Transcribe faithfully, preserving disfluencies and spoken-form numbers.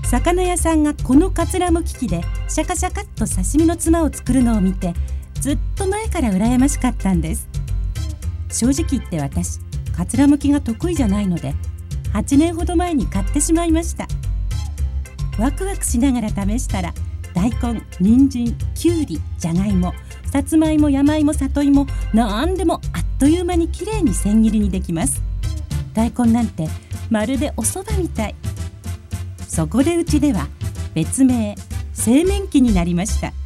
魚屋さんがこのかつらむき器でシャカシャカっと刺身のつまを作るのを見て、ずっと前から羨ましかったんです。正直言って私、かつらむきが得意じゃないので、はちねんほど前に買ってしまいました。ワクワクしながら試したら、大根、人参、きゅうり、じゃがいも、さつまいも、山芋、里芋、なんでもあっという間にきれいに千切りにできます。大根なんてまるでお蕎麦みたい。そこでうちでは別名製麺機になりました。